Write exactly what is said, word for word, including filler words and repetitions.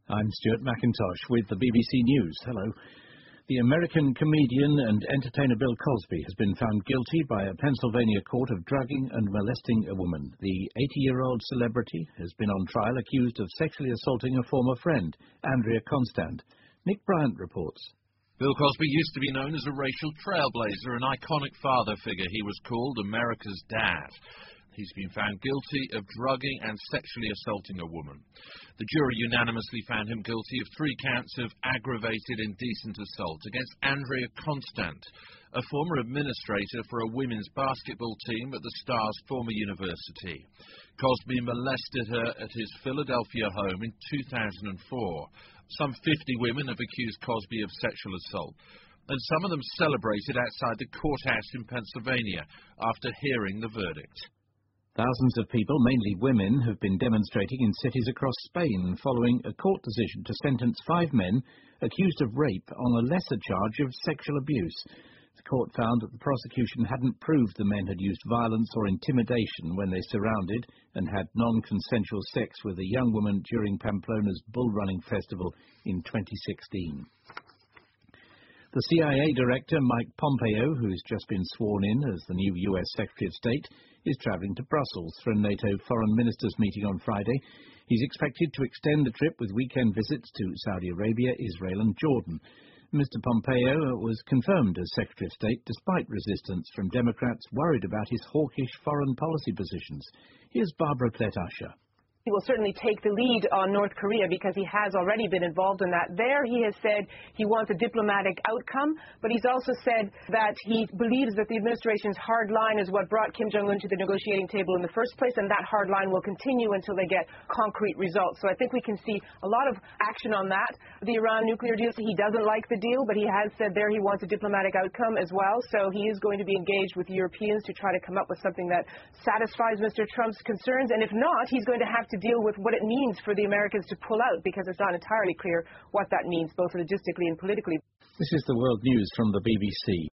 I'm Stuart McIntosh with the B B C News. Hello. The American comedian and entertainer Bill Cosby has been found guilty by a Pennsylvania court of drugging and molesting a woman. The eighty-year-old celebrity has been on trial accused of sexually assaulting a former friend, Andrea Constand. Nick Bryant reports. Bill Cosby used to be known as a racial trailblazer, an iconic father figure. He was called America's dad. He's been found guilty of drugging and sexually assaulting a woman. The jury unanimously found him guilty of three counts of aggravated indecent assault against Andrea Constand, a former administrator for a women's basketball team at the Stars' former university. Cosby molested her at his Philadelphia home in two thousand four. Some fifty women have accused Cosby of sexual assault, and some of them celebrated outside the courthouse in Pennsylvania after hearing the verdict. Thousands of people, mainly women, have been demonstrating in cities across Spain following a court decision to sentence five men accused of rape on a lesser charge of sexual abuse. The court found that the prosecution hadn't proved the men had used violence or intimidation when they surrounded and had non-consensual sex with a young woman during Pamplona's bull running festival in twenty sixteen. The C I A director, Mike Pompeo, who's just been sworn in as the new U S Secretary of State, is travelling to Brussels for a NATO foreign ministers meeting on Friday. He's expected to extend the trip with weekend visits to Saudi Arabia, Israel and Jordan. Mister Pompeo was confirmed as Secretary of State despite resistance from Democrats worried about his hawkish foreign policy positions. Here's Barbara Klett-Usher. He will certainly take the lead on North Korea because he has already been involved in that. There he has said he wants a diplomatic outcome, but he's also said that he believes that the administration's hard line is what brought Kim Jong-un to the negotiating table in the first place, and that hard line will continue until they get concrete results. So I think we can see a lot of action on that. The Iran nuclear deal, he doesn't like the deal, but he has said there he wants a diplomatic outcome as well. So he is going to be engaged with Europeans to try to come up with something that satisfies Mister Trump's concerns, and if not, he's going to have to to deal with what it means for the Americans to pull out, because it's not entirely clear what that means, both logistically and politically. This is the World News from the B B C.